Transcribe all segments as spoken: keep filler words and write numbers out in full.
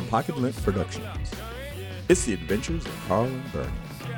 Pocket Lint Productions. It's the adventures of Carl and Bernie.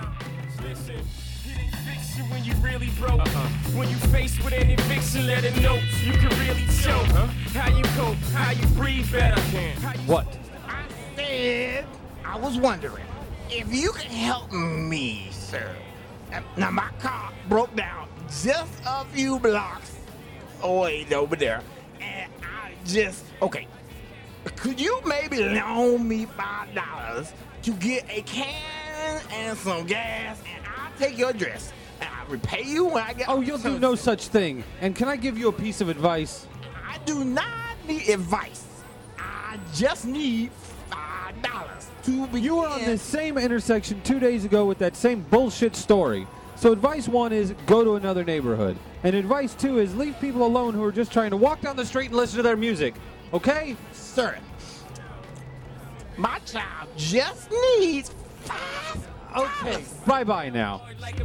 When you really broke, uh-huh. When you faced with an eviction, let it know you can really choke. Huh? How you cope, how you breathe better. You what? I said I was wondering if you can help me, sir. Now my car broke down just a few blocks away over there, and I just okay. Could you maybe loan me five dollars to get a can and some gas, and I'll take your address. And I'll repay you when I get... Oh, you'll do no such thing. And can I give you a piece of advice? I do not need advice. I just need five dollars to begin. You were on this same intersection two days ago with that same bullshit story. So advice one is go to another neighborhood. And advice two is leave people alone who are just trying to walk down the street and listen to their music. Okay? Sir, my child just needs five Okay, bye-bye now.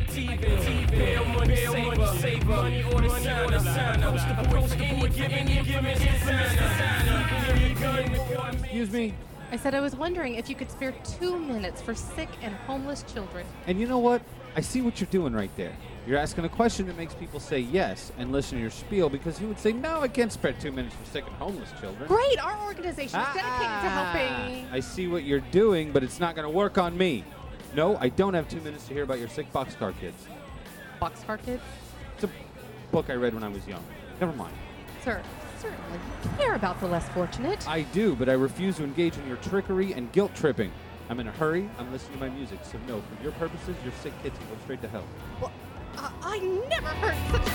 Excuse me? I said I was wondering if you could spare two minutes for sick and homeless children. And you know what? I see what you're doing right there. You're asking a question that makes people say yes and listen to your spiel, because you would say, no, I can't spare two minutes for sick and homeless children. Great, our organization is dedicated to Ah, helping. I see what you're doing, but it's not going to work on me. No, I don't have two minutes to hear about your sick boxcar kids. Boxcar kids? It's a book I read when I was young. Never mind. Sir, certainly you care about the less fortunate. I do, but I refuse to engage in your trickery and guilt tripping. I'm in a hurry. I'm listening to my music. So no, for your purposes, your sick kids can go straight to hell. Well, uh, I never heard such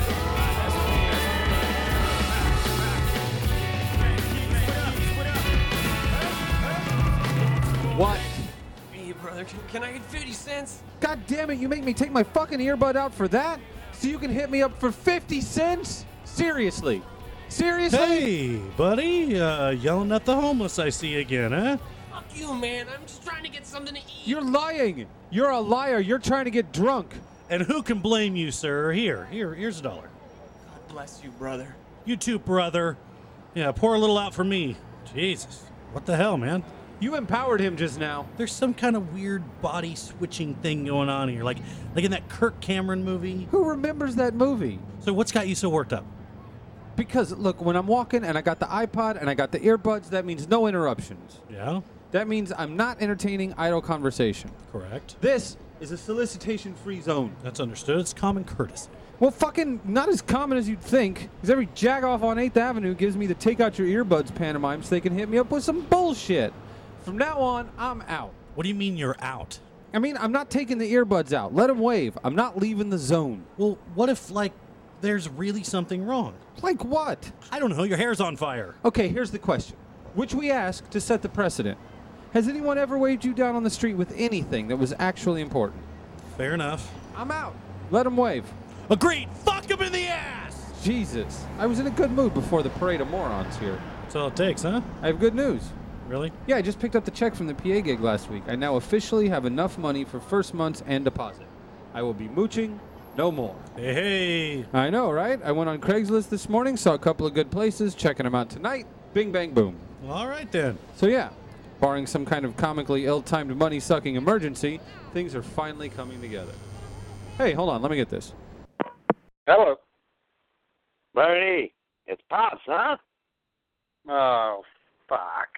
a... What? Hey, brother, can, can I get fifty cents? God damn it, you make me take my fucking earbud out for that? So you can hit me up for fifty cents? Seriously? Seriously? Hey, buddy, uh, yelling at the homeless I see again, huh? Fuck you, man. I'm just trying to get something to eat. You're lying. You're a liar. You're trying to get drunk. And who can blame you, sir? Here, here, here's a dollar. God bless you, brother. You too, brother. Yeah, pour a little out for me. Jesus, what the hell, man? You empowered him just now. There's some kind of weird body switching thing going on here, like like in that Kirk Cameron movie. Who remembers that movie? So what's got you so worked up? Because, look, when I'm walking and I got the iPod and I got the earbuds, that means no interruptions. Yeah, That means I'm not entertaining idle conversation. correct. This is a solicitation-free zone. That's understood. It's common courtesy. Well, fucking not as common as you'd think, because every jagoff on eighth Avenue gives me the take out your earbuds pantomime so they can hit me up with some bullshit. From now on, I'm out. What do you mean you're out? I mean, I'm not taking the earbuds out. Let them wave. I'm not leaving the zone. Well, what if, like, there's really something wrong? Like what? I don't know. Your hair's on fire. Okay, here's the question, which we ask to set the precedent. Has anyone ever waved you down on the street with anything that was actually important? Fair enough. I'm out. Let them wave. Agreed. Fuck him in the ass! Jesus. I was in a good mood before the parade of morons here. That's all it takes, huh? I have good news. Really? Yeah, I just picked up the check from the P A gig last week. I now officially have enough money for first month's and deposit. I will be mooching no more. Hey, hey. I know, right? I went on Craigslist this morning, saw a couple of good places, checking them out tonight. Bing, bang, boom. All right, then. So yeah, barring some kind of comically ill-timed money-sucking emergency, things are finally coming together. Hey, hold on, let me get this. Hello. Bernie, it's Pops, huh? Oh, fuck.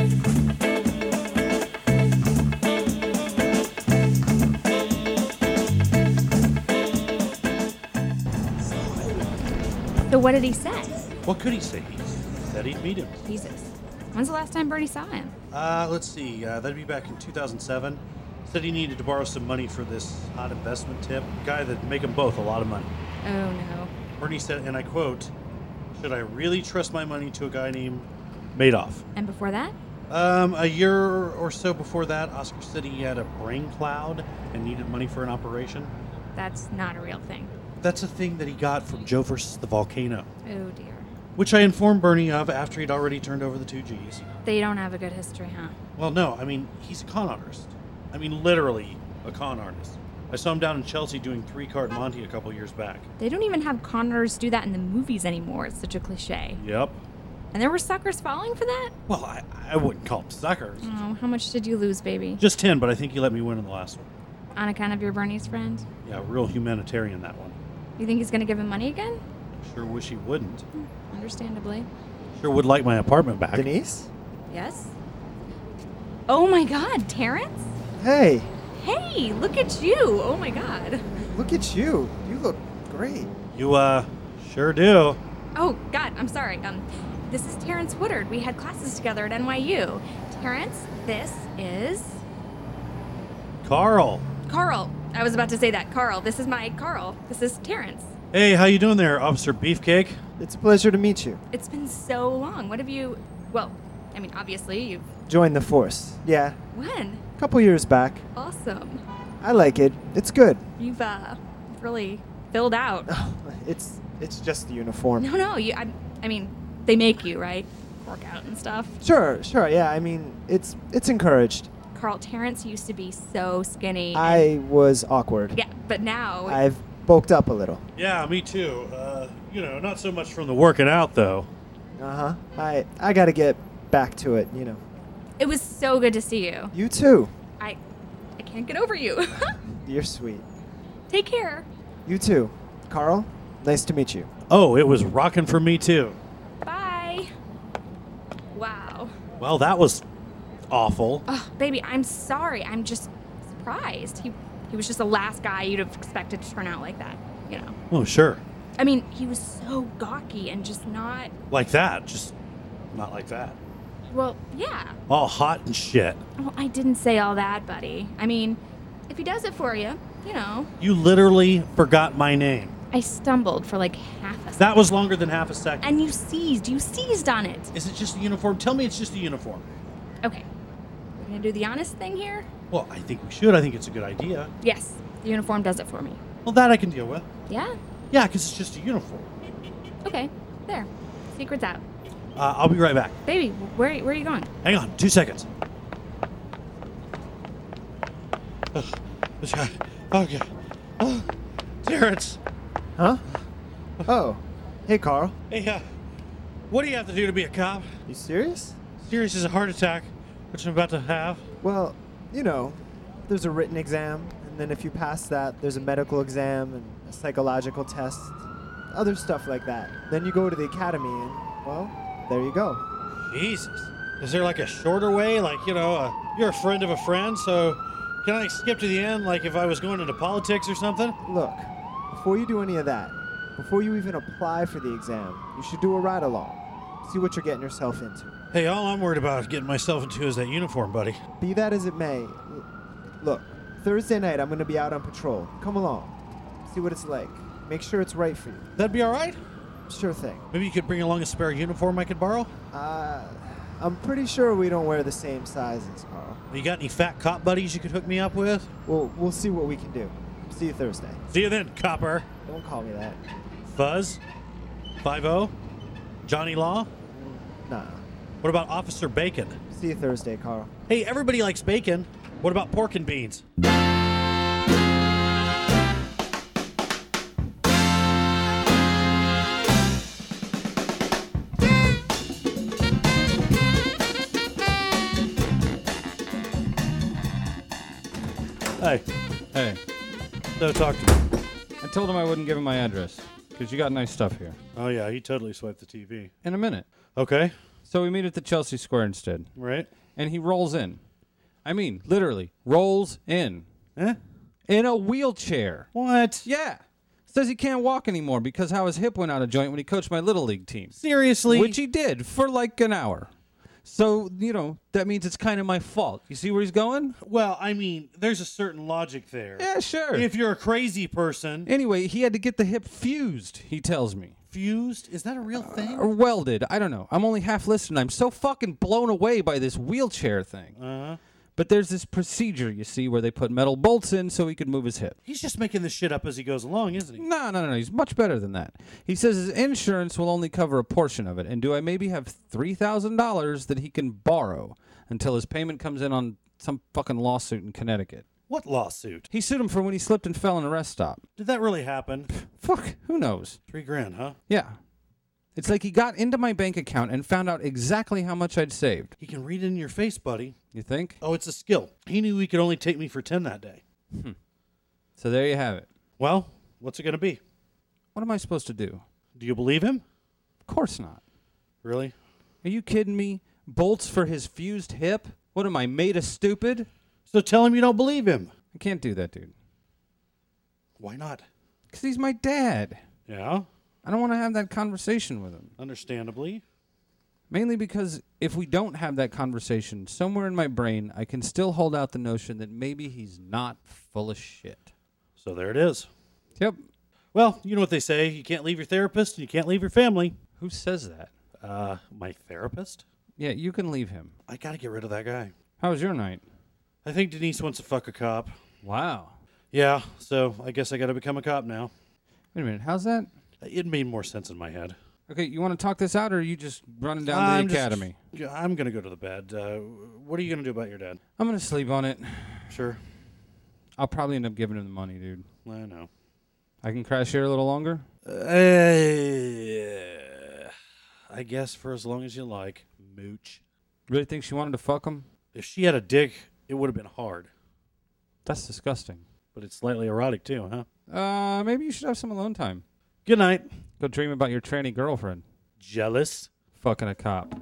So what did he say? What could he say? He said he'd meet him. Jesus. When's the last time Bernie saw him? Uh, let's see. Uh, that'd be back in two thousand seven. Said he needed to borrow some money for this hot investment tip. Guy that'd make them both a lot of money. Oh, no. Bernie said, and I quote, "Should I really trust my money to a guy named Madoff?" And before that? Um, a year or so before that, Oscar said he had a brain cloud and needed money for an operation. That's not a real thing. That's a thing that he got from Joe versus the Volcano, Oh, dear. which I informed Bernie of after he'd already turned over the two G's. They don't have a good history, huh? Well, no, I mean, he's a con artist. I mean, literally a con artist. I saw him down in Chelsea doing three-card Monte a couple years back. They don't even have con artists do that in the movies anymore. It's such a cliche. Yep. And there were suckers falling for that? Well, I, I wouldn't call them suckers. Oh, how much did you lose, baby? Just ten, but I think you let me win in the last one. On account of your Bernie's friend? Yeah, real humanitarian, that one. You think he's going to give him money again? Sure wish he wouldn't. Understandably. Sure would like my apartment back. Denise? Yes? Oh my god, Terrence? Hey, Hey, look at you. Oh my god. look at you. You look great. You, uh, sure do. Oh god, I'm sorry. Um, this is Terrence Woodard. We had classes together at N Y U. Terrence, this is Carl. Carl. I was about to say that. Carl. This is my Carl. This is Terrence. Hey, how you doing there, Officer Beefcake? It's a pleasure to meet you. It's been so long. What have you... Well, I mean, obviously, you've... Joined the force. Yeah, When? a couple years back. Awesome. I like it. It's good. You've, uh, really filled out. It's it's just the uniform. No, no, you... I, I mean, they make you, right? Work out and stuff. Sure, sure. Yeah, I mean, it's it's encouraged. Carl, Terrence used to be so skinny. I was awkward. Yeah, but now... I've bulked up a little. Yeah, me too. Uh, you know, not so much from the working out, though. Uh-huh. I I got to get back to it, you know. It was so good to see you. You too. I... I can't get over you. You're sweet. Take care. You too. Carl, nice to meet you. Oh, it was rocking for me, too. Bye. Wow. Well, that was awful. Oh, baby, I'm sorry. I'm just surprised. He he was just the last guy you'd have expected to turn out like that, you know. Oh, sure. I mean, he was so gawky and just not... Like that, just not like that. Well, yeah. All hot and shit. Well, I didn't say all that, buddy. I mean, if he does it for you, you know. You literally forgot my name. I stumbled for like half a second. That was longer than half a second. And you seized. You seized on it. Is it just a uniform? Tell me it's just a uniform. Okay. We're going to do the honest thing here? Well, I think we should. I think it's a good idea. Yes. The uniform does it for me. Well, that I can deal with. Yeah? Yeah, because it's just a uniform. Okay. There. Secret's out. Uh, I'll be right back. Baby, where, where are you going? Hang on, two seconds. Okay. Oh, Terrence. Huh? Oh. Hey, Carl. Hey, uh, what do you have to do to be a cop? You serious? Serious as a heart attack, which I'm about to have. Well, you know, there's a written exam, and then if you pass that, there's a medical exam and a psychological test, other stuff like that. Then you go to the academy, and, well, there you go. Jesus. Is there like a shorter way? Like, you know, uh, you're a friend of a friend, so can I skip to the end like if I was going into politics or something? Look, before you do any of that, before you even apply for the exam, you should do a ride-along. See what you're getting yourself into. Hey, all I'm worried about is getting myself into is that uniform, buddy. Be that as it may, l- look, Thursday night I'm going to be out on patrol. Come along. See what it's like. Make sure it's right for you. That'd be all right? Sure thing. Maybe you could bring along a spare uniform I could borrow? Uh, I'm pretty sure we don't wear the same sizes, Carl. You got any fat cop buddies you could hook me up with? We'll, we'll see what we can do. See you Thursday. See you then, copper. Don't call me that. Fuzz? five oh? Johnny Law? Nah. What about Officer Bacon? See you Thursday, Carl. Hey, everybody likes bacon. What about pork and beans? Hey, Hey, so talk to me. I told him I wouldn't give him my address because you got nice stuff here. Oh, yeah, he totally swiped the T V. In a minute. Okay, So we meet at the Chelsea Square instead. right. And he rolls in. I mean, literally, rolls in. Eh? In a wheelchair. What? Yeah. Says he can't walk anymore because how his hip went out of joint when he coached my Little League team. Seriously? Which he did for like an hour. So, you know, that means it's kind of my fault. You see where he's going? Well, I mean, there's a certain logic there. Yeah, sure. If you're a crazy person, Anyway, he had to get the hip fused, he tells me. fused, is that a real thing? Or welded. I don't know. I'm only half listening. I'm so fucking blown away by this wheelchair thing. Uh-huh. But there's this procedure, you see, where they put metal bolts in so he could move his hip. He's just making this shit up as he goes along, isn't he? No, no, no, no. He's much better than that. He says his insurance will only cover a portion of it. And do I maybe have three thousand dollars that he can borrow until his payment comes in on some fucking lawsuit in Connecticut? What lawsuit? He sued him for when he slipped and fell in a rest stop. Did that really happen? Fuck, who knows? Three grand, huh? Yeah. It's like he got into my bank account and found out exactly how much I'd saved. He can read it in your face, buddy. You think? Oh, it's a skill. He knew he could only take me for ten that day. Hmm. So there you have it. Well, what's it going to be? What am I supposed to do? Do you believe him? Of course not. Really? Are you kidding me? Bolts for his fused hip? What am I, made of stupid? So tell him you don't believe him. I can't do that, dude. Why not? Because he's my dad. Yeah? I don't want to have that conversation with him. Understandably. Mainly because if we don't have that conversation, somewhere in my brain, I can still hold out the notion that maybe he's not full of shit. So there it is. Yep. Well, you know what they say. You can't leave your therapist and you can't leave your family. Who says that? Uh, my therapist? Yeah, you can leave him. I gotta get rid of that guy. How was your night? I think Denise wants to fuck a cop. Wow. Yeah, so I guess I gotta become a cop now. Wait a minute, how's that? It made more sense in my head. Okay, you want to talk this out, or are you just running down I'm to the just- academy? yeah, I'm gonna go to the bed. Uh, what are you gonna do about your dad? I'm going to sleep on it. Sure. I'll probably end up giving him the money, dude. I know. I can crash here a little longer? Uh, I guess for as long as you like. Mooch. Really think she wanted to fuck him? If she had a dick, it would have been hard. That's disgusting. But it's slightly erotic too, huh? Uh, maybe you should have some alone time. Good night. Go dream about your tranny girlfriend. Jealous? Fucking a cop.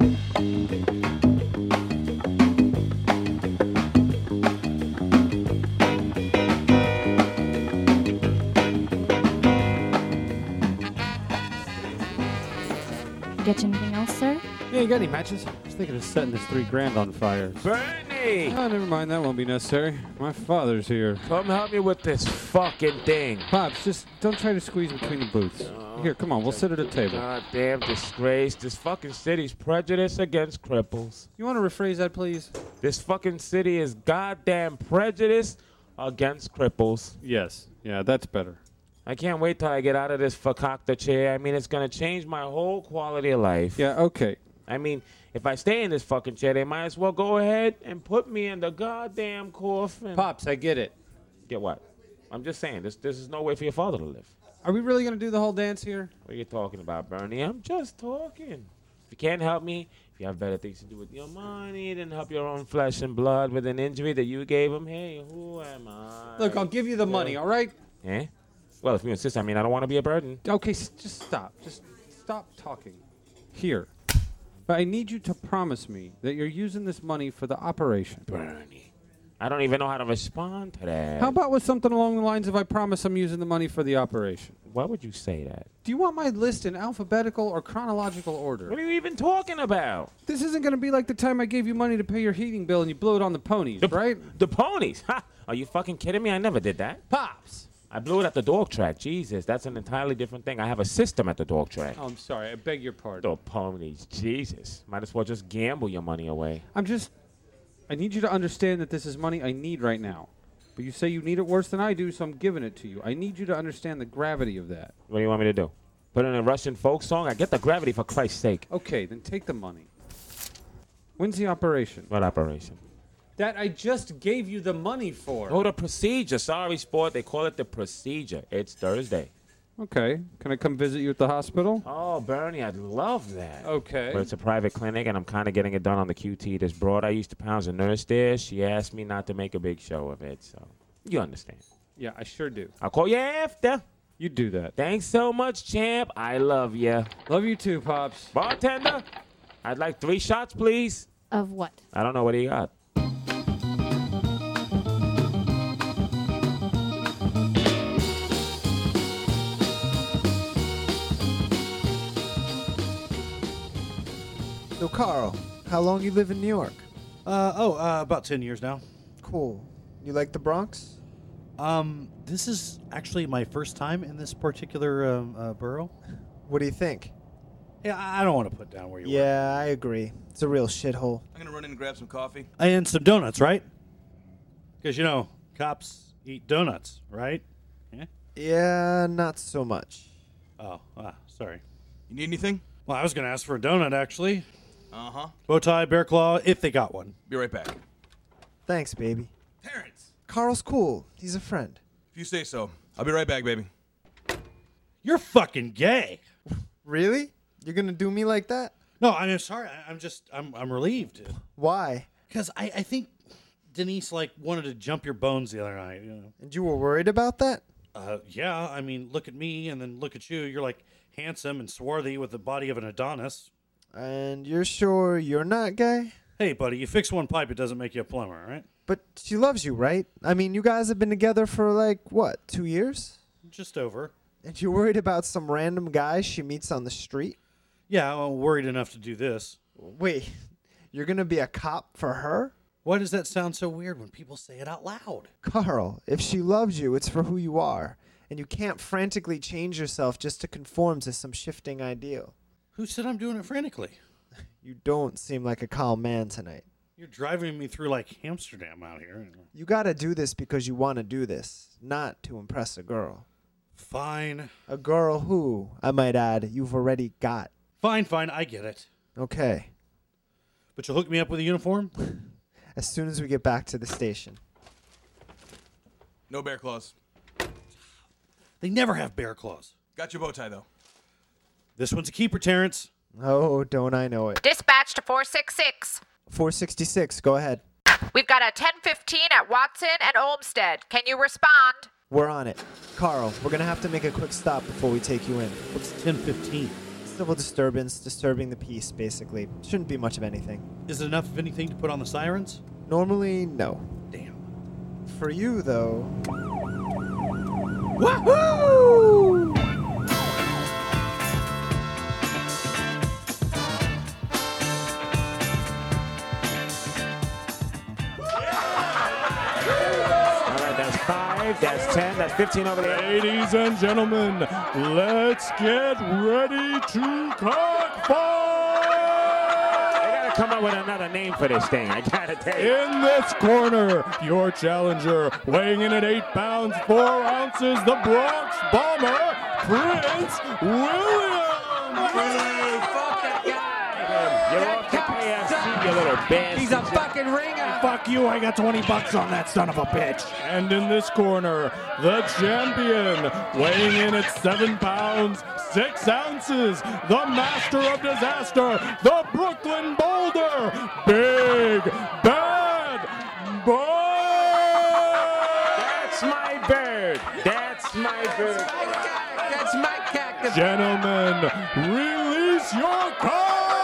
Get you anything else, sir? Yeah, you got any matches? I was thinking of setting this three grand on fire. Bernie! Oh, never mind. That won't be necessary. My father's here. Come help me with this fucking thing. Pops, just don't try to squeeze between the booths. Here, come on. We'll sit at a table. Goddamn disgrace. This fucking city's prejudice against cripples. You want to rephrase that, please? This fucking city is goddamn prejudice against cripples. Yes. Yeah, that's better. I can't wait till I get out of this fakakta chair. I mean, it's going to change my whole quality of life. Yeah, okay. I mean, if I stay in this fucking chair, they might as well go ahead and put me in the goddamn coffin. Pops, I get it. Get what? I'm just saying, this this is no way for your father to live. Are we really going to do the whole dance here? What are you talking about, Bernie? I'm just talking. If you can't help me, if you have better things to do with your money than help your own flesh and blood with an injury that you gave him, hey, who am I? Look, I'll give you the money, all right? Eh? Well, if you insist, I mean, I don't want to be a burden. Okay, s- just stop. Just stop talking. Here. But I need you to promise me that you're using this money for the operation. Bernie, I don't even know how to respond to that. How about with something along the lines of I promise I'm using the money for the operation? Why would you say that? Do you want my list in alphabetical or chronological order? What are you even talking about? This isn't going to be like the time I gave you money to pay your heating bill and you blew it on the ponies, The, right? The ponies? Ha! Are you fucking kidding me? I never did that. Pops! I blew it at the dog track. Jesus, that's an entirely different thing. I have a system at the dog track. Oh, I'm sorry. I beg your pardon. The ponies. Jesus. Might as well just gamble your money away. I'm just... I need you to understand that this is money I need right now. But you say you need it worse than I do, so I'm giving it to you. I need you to understand the gravity of that. What do you want me to do? Put in a Russian folk song? I get the gravity for Christ's sake. Okay, then take the money. When's the operation? What operation? That I just gave you the money for. Oh, the procedure. Sorry, sport. They call it the procedure. It's Thursday. Okay. Can I come visit you at the hospital? Oh, Bernie, I'd love that. Okay. But it's a private clinic, and I'm kind of getting it done on the Q T. This broad I used to pound a nurse there. She asked me not to make a big show of it, so you understand. Yeah, I sure do. I'll call you after. You do that. Thanks so much, champ. I love you. Love you too, Pops. Bartender, I'd like three shots, please. Of what? I don't know what he got. So, Carl, how long you live in New York? Uh, oh, uh, about ten years now. Cool. You like the Bronx? Um, this is actually my first time in this particular um, uh, borough. What do you think? Yeah, I I don't want to put down where you work. Yeah, I agree. It's a real shithole. I'm gonna run in and grab some coffee. And some donuts, right? Because, you know, cops eat donuts, right? Yeah? Yeah, not so much. Oh, ah, sorry. You need anything? Well, I was going to ask for a donut, actually. Uh-huh. Bow tie, bear claw, if they got one. Be right back. Thanks, baby. Terrence! Carl's cool. He's a friend. If you say so. I'll be right back, baby. You're fucking gay. Really? You're gonna do me like that? No, I'm sorry. I, I'm just, I'm, I'm relieved. Why? Because I, I think Denise, like, wanted to jump your bones the other night, you know. And you were worried about that? Uh, yeah, I mean, look at me and then look at you. You're, like, handsome and swarthy with the body of an Adonis. And you're sure you're not gay? Hey, buddy, you fix one pipe, it doesn't make you a plumber, right? But she loves you, right? I mean, you guys have been together for, like, what, two years? Just over. And you're worried about some random guy she meets on the street? Yeah, I'm worried enough to do this. Wait, you're gonna be a cop for her? Why does that sound so weird when people say it out loud? Carl, if she loves you, it's for who you are. And you can't frantically change yourself just to conform to some shifting ideal. Who said I'm doing it frantically? You don't seem like a calm man tonight. You're driving me through, like, Amsterdam out here. You gotta do this because you want to do this, not to impress a girl. Fine. A girl who, I might add, you've already got. Fine, fine, I get it. Okay. But you'll hook me up with a uniform? As soon as we get back to the station. No bear claws. They never have bear claws. Got your bow tie, though. This one's a keeper, Terrence. Oh, don't I know it. Dispatch to four six six. four sixty-six, go ahead. We've got a ten fifteen at Watson and Olmsted. Can you respond? We're on it. Carl, we're gonna have to make a quick stop before we take you in. What's ten fifteen? Civil disturbance, disturbing the peace, basically. Shouldn't be much of anything. Is it enough of anything to put on the sirens? Normally, no. Damn. For you, though... Woohoo! Five, that's ten, that's fifteen over there. Ladies and gentlemen, let's get ready to cockfight! They gotta come up with another name for this thing, I gotta tell you. In this corner, your challenger, weighing in at eight pounds, four ounces, the Bronx Bomber, Prince William! Hey, fuck that guy! You're off to K F C, you little bitch. He's a fucking ringer. Fuck you, I got twenty bucks on that son of a bitch. And in this corner, the champion, weighing in at seven pounds, six ounces, the master of disaster, the Brooklyn Boulder, Big Bad Bird! That's my bird. That's my bird. That's my cactus. Gentlemen, release your car!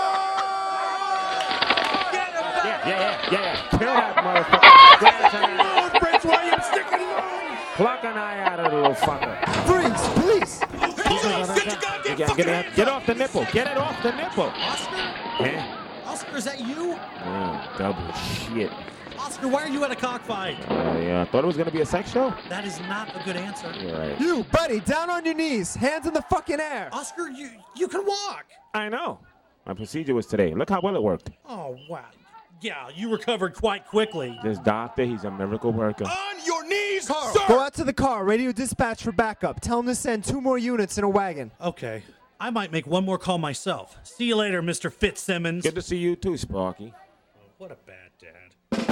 Yeah, yeah, yeah, yeah. Kill that motherfucker. Move, Prince William, stick it in. Pluck an eye out of the little fucker. Freeze, please! Get your goddamn Get, fucking get, it, get off the nipple. Get it off the nipple. Oscar? Eh? Oscar, is that you? Oh, double shit. Oscar, why are you at a cockfight? Uh, yeah, I thought it was going to be a sex show. That is not a good answer. You're right. You, buddy, down on your knees, hands in the fucking air. Oscar, you you can walk. I know. My procedure was today. Look how well it worked. Oh, wow. Yeah, you recovered quite quickly. This doctor, he's a miracle worker. On your knees, Carl, sir! go out to the car, radio dispatch for backup. Tell them to send two more units in a wagon. Okay. I might make one more call myself. See you later, Mister Fitzsimmons. Good to see you too, Sparky. Oh, what a bad dad.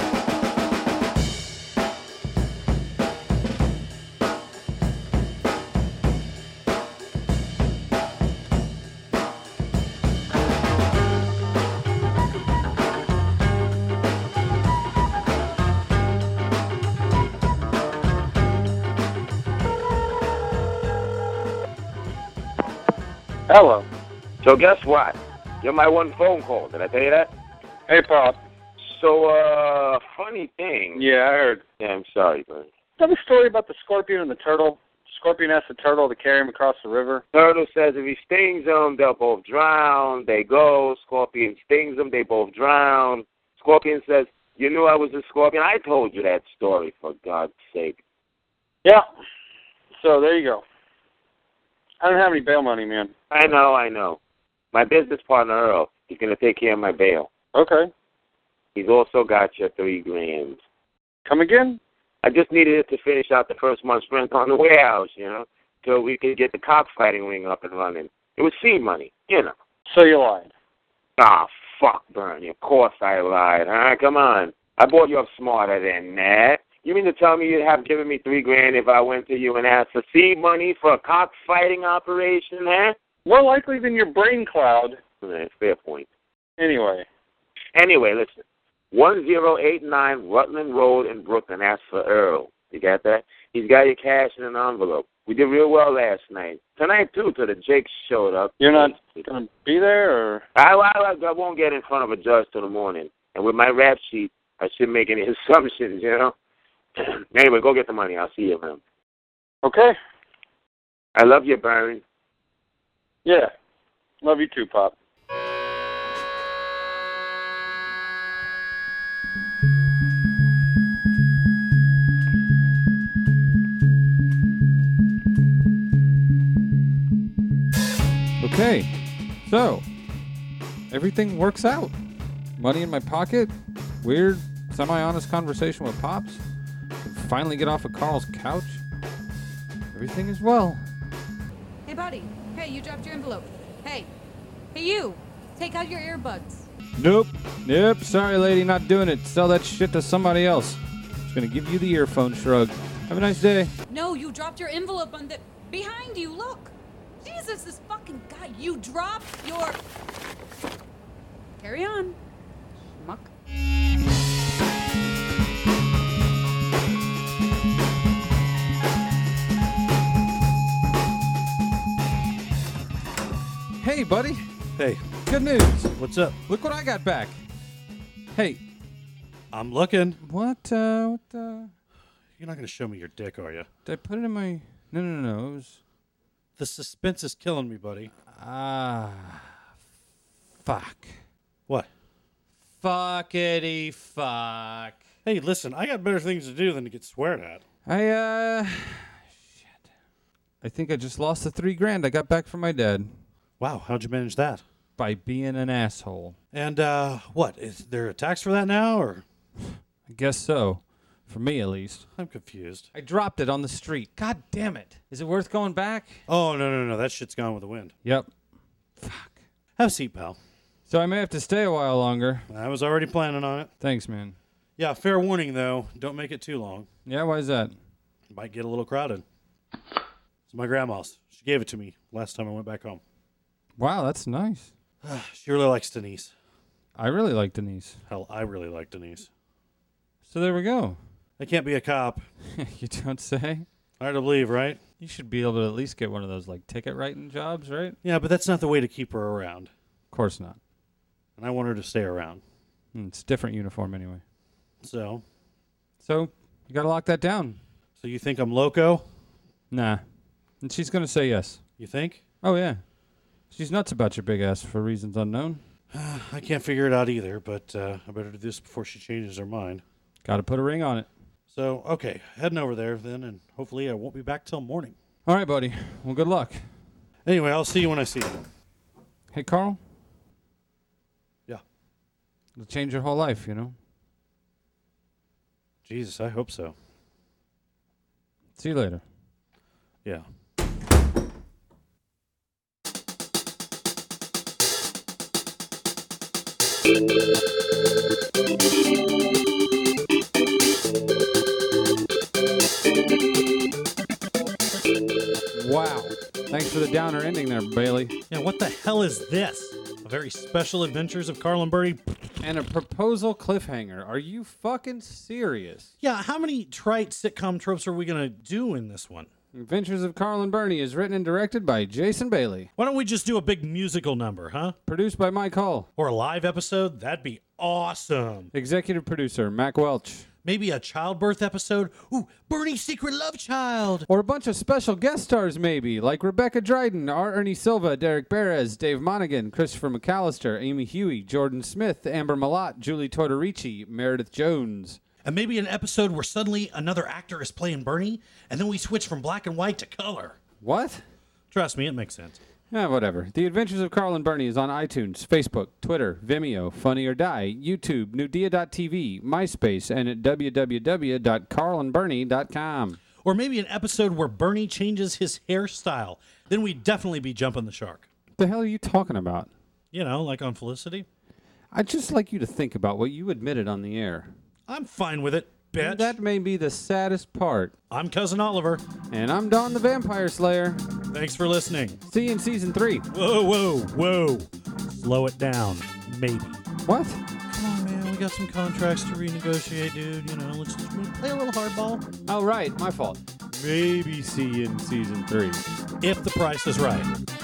Hello. So guess what? You're my one phone call. Did I tell you that? Hey, Pop. So, uh, funny thing. Yeah, I heard. Yeah, I'm sorry, buddy. Tell me a story about the scorpion and the turtle. Scorpion asked the turtle to carry him across the river. Turtle says if he stings them, they'll both drown. They go. Scorpion stings them. They both drown. Scorpion says, you knew I was a scorpion? I told you that story, for God's sake. Yeah. So, there you go. I don't have any bail money, man. I know, I know. My business partner, Earl, he's going to take care of my bail. Okay. He's also got your three grand. Come again? I just needed it to finish out the first month's rent on the warehouse, you know, so we could get the cockfighting ring up and running. It was seed money, you know. So you lied. Ah, fuck, Bernie. Of course I lied, huh? Come on. I bought you up smarter than that. You mean to tell me you'd have given me three grand if I went to you and asked for seed money for a cockfighting operation, huh? More likely than your brain cloud. Okay, fair point. Anyway. Anyway, listen. one zero eight nine Rutland Road in Brooklyn. Ask for Earl. You got that? He's got your cash in an envelope. We did real well last night. Tonight, too, till the Jake showed up. You're not going to be there, or? I, I, I won't get in front of a judge till the morning. And with my rap sheet, I shouldn't make any assumptions, you know? Anyway, go get the money. I'll see you, man. Okay. I love you, Byron. Yeah. Love you too, Pop. Okay, so everything works out. Money in my pocket, weird, semi-honest conversation with Pops. Can finally get off of Carl's couch. Everything is well. Hey, buddy. Hey, you dropped your envelope. Hey. Hey, you. Take out your earbuds. Nope. Nope. Sorry, lady, not doing it. Sell that shit to somebody else. Just gonna give you the earphone shrug. Have a nice day. No, you dropped your envelope on the... Behind you, look. Jesus, this fucking guy. You dropped your... Carry on. Schmuck. Hey, buddy. Hey. Good news. What's up? Look what I got back. Hey. I'm looking. What, uh, what, uh... You're not going to show me your dick, are you? Did I put it in my... No, no, no, no. It was... The suspense is killing me, buddy. Ah. Fuck. What? Fuckity fuck. Hey, listen, I got better things to do than to get sweared at. I, uh... Shit. I think I just lost the three grand I got back from my dad. Wow, how'd you manage that? By being an asshole. And, uh, what? Is there a tax for that now, or? I guess so. For me, at least. I'm confused. I dropped it on the street. God damn it. Is it worth going back? Oh, no, no, no. That shit's gone with the wind. Yep. Fuck. Have a seat, pal. So I may have to stay a while longer. I was already planning on it. Thanks, man. Yeah, fair warning, though. Don't make it too long. Yeah, why is that? Might get a little crowded. It's my grandma's. She gave it to me last time I went back home. Wow, that's nice. She really likes Denise. I really like Denise. Hell, I really like Denise. So there we go. I can't be a cop. You don't say? Hard to believe, right? You should be able to at least get one of those, like, ticket writing jobs, right? Yeah, but that's not the way to keep her around. Of course not. And I want her to stay around. Mm, it's a different uniform anyway. So? So, you gotta lock that down. So you think I'm loco? Nah. And she's gonna say yes. You think? Oh, yeah. She's nuts about your big ass for reasons unknown. I can't figure it out either, but uh, I better do this before she changes her mind. Gotta put a ring on it. So, okay, heading over there then, and hopefully I won't be back till morning. All right, buddy. Well, good luck. Anyway, I'll see you when I see you. Hey, Carl. Yeah. It'll change your whole life, you know? Jesus, I hope so. See you later. Yeah. Wow. Thanks for the downer ending there, Bailey. Yeah, what the hell is this? A very special adventures of Carl and Bertie? And a proposal cliffhanger. Are you fucking serious? Yeah, how many trite sitcom tropes are we going to do in this one? Adventures of Carl and Bernie is written and directed by Jason Bailey. Why don't we just do a big musical number, huh? Produced by Mike Hull. Or a live episode? That'd be awesome. Executive producer, Mac Welch. Maybe a childbirth episode? Ooh, Bernie's Secret Love Child. Or a bunch of special guest stars, maybe, like Rebecca Dryden, R. Ernie Silva, Derek Perez, Dave Monaghan, Christopher McAllister, Amy Huey, Jordan Smith, Amber Malott, Julie Tortorici, Meredith Jones. And maybe an episode where suddenly another actor is playing Bernie, and then we switch from black and white to color. What? Trust me, it makes sense. Yeah, whatever. The Adventures of Carl and Bernie is on iTunes, Facebook, Twitter, Vimeo, Funny or Die, YouTube, Nudia dot T V, MySpace, and at w w w dot carl and bernie dot com. Or maybe an episode where Bernie changes his hairstyle. Then we'd definitely be jumping the shark. What the hell are you talking about? You know, like on Felicity. I'd just like you to think about what you admitted on the air. I'm fine with it. bitch. That may be the saddest part. I'm Cousin Oliver. And I'm Don the Vampire Slayer. Thanks for listening. See you in season three. Whoa, whoa, whoa. Slow it down. Maybe. What? Come on, man. We got some contracts to renegotiate, dude. You know, let's just play a little hardball. Oh, right. My fault. Maybe see you in season three. If the price is right.